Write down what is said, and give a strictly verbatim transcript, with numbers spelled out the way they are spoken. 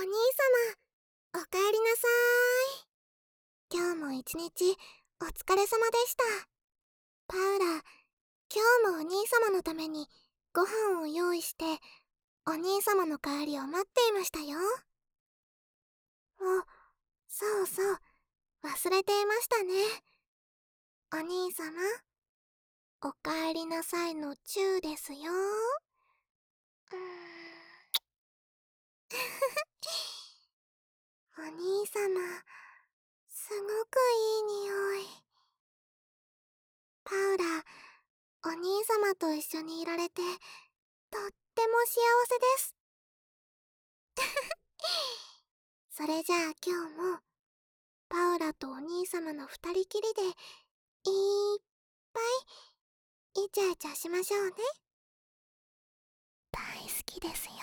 兄様、おかえりなさーい。今日も一日お疲れ様でした。パウラ、今日もお兄様のためにご飯を用意して、お兄様の帰りを待っていましたよ。あ、そうそう、忘れていましたね。お兄様、おかえりなさいのチューですよ。うーんお兄様、すごくいい匂い。パウラ、お兄様と一緒にいられて、とっても幸せです。それじゃあ今日も、パウラとお兄様の二人きりで、いっぱい、イチャイチャしましょうね。大好きですよ。